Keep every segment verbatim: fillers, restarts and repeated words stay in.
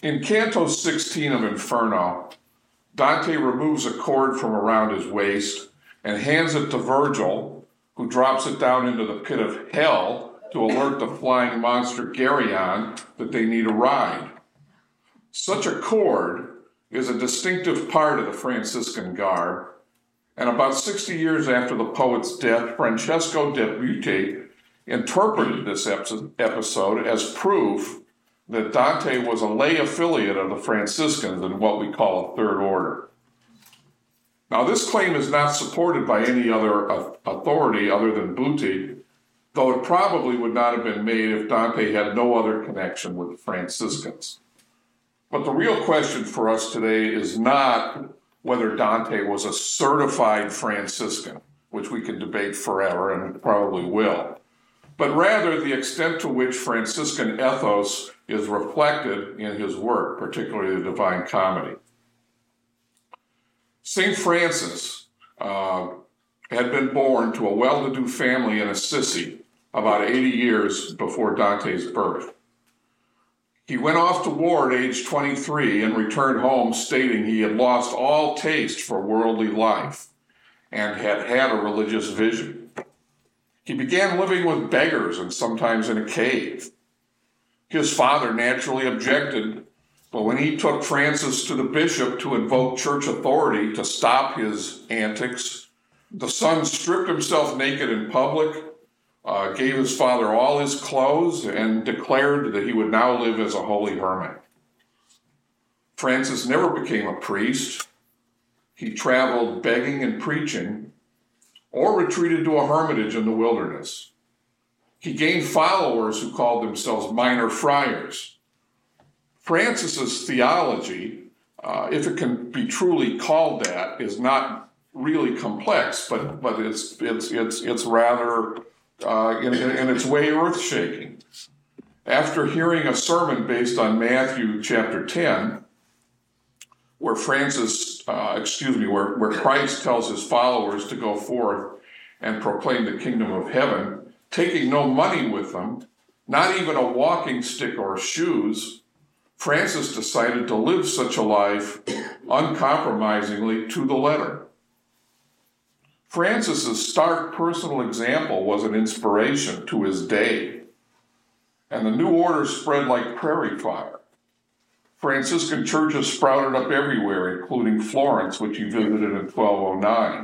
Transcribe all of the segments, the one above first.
In Canto sixteen of Inferno, Dante removes a cord from around his waist and hands it to Virgil, who drops it down into the pit of hell to alert the flying monster Geryon that they need a ride. Such a cord is a distinctive part of the Franciscan garb, and about sixty years after the poet's death, Francesco de Butte interpreted this episode as proof that Dante was a lay affiliate of the Franciscans in what we call a third order. Now, this claim is not supported by any other authority other than Butte, though it probably would not have been made if Dante had no other connection with the Franciscans. But the real question for us today is not whether Dante was a certified Franciscan, which we can debate forever and probably will, but rather the extent to which Franciscan ethos is reflected in his work, particularly the Divine Comedy. Saint Francis uh, had been born to a well-to-do family in Assisi about eighty years before Dante's birth. He went off to war at age twenty-three and returned home stating he had lost all taste for worldly life and had had a religious vision. He began living with beggars and sometimes in a cave. His father naturally objected, but when he took Francis to the bishop to invoke church authority to stop his antics, the son stripped himself naked in public, uh, gave his father all his clothes, and declared that he would now live as a holy hermit. Francis never became a priest. He traveled begging and preaching, or retreated to a hermitage in the wilderness. He gained followers who called themselves minor friars. Francis's theology, uh, if it can be truly called that, is not really complex, but but it's it's it's it's rather uh, in, in its way earth-shaking. After hearing a sermon based on Matthew chapter ten, where Francis, uh, excuse me, where, where Christ tells his followers to go forth and proclaim the kingdom of heaven, taking no money with them, not even a walking stick or shoes, Francis decided to live such a life uncompromisingly to the letter. Francis's stark personal example was an inspiration to his day, and the new order spread like prairie fire. Franciscan churches sprouted up everywhere, including Florence, which he visited in twelve oh nine.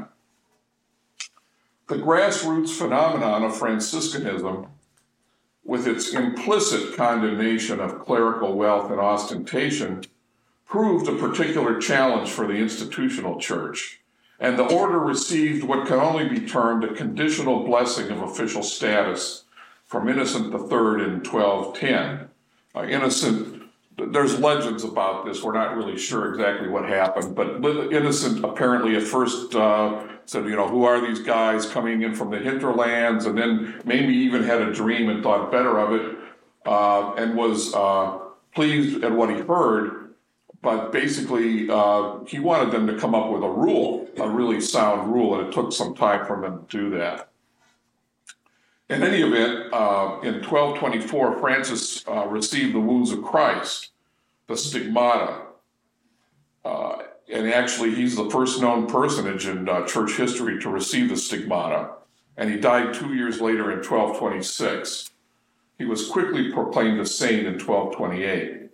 The grassroots phenomenon of Franciscanism, with its implicit condemnation of clerical wealth and ostentation, proved a particular challenge for the institutional church, and the order received what can only be termed a conditional blessing of official status from Innocent the Third in twelve ten. Uh, Innocent There's legends about this. We're not really sure exactly what happened, but Innocent apparently at first uh, said, you know, who are these guys coming in from the hinterlands? And then maybe even had a dream and thought better of it uh, and was uh, pleased at what he heard. But basically, uh, he wanted them to come up with a rule, a really sound rule, and it took some time for them to do that. In any event, uh, in twelve twenty-four, Francis uh, received the wounds of Christ, the stigmata. Uh, and actually, he's the first known personage in uh, church history to receive the stigmata. And he died two years later in twelve twenty-six. He was quickly proclaimed a saint in twelve twenty-eight.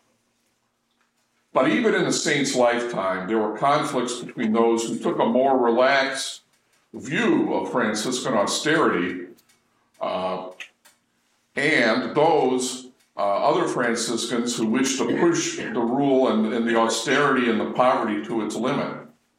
But even in the saint's lifetime, there were conflicts between those who took a more relaxed view of Franciscan austerity Uh, and those uh, other Franciscans who wished to push the rule and, and the austerity and the poverty to its limit.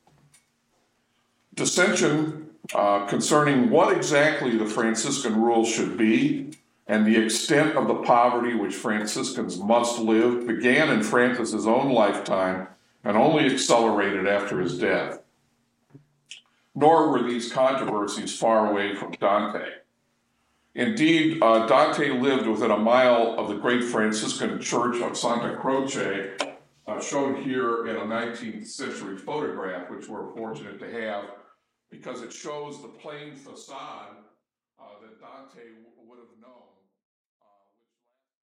Dissension uh, concerning what exactly the Franciscan rule should be and the extent of the poverty which Franciscans must live began in Francis's own lifetime and only accelerated after his death. Nor were these controversies far away from Dante. Indeed, uh, Dante lived within a mile of the great Franciscan church of Santa Croce, uh, shown here in a nineteenth century photograph, which we're fortunate to have, because it shows the plain facade uh, that Dante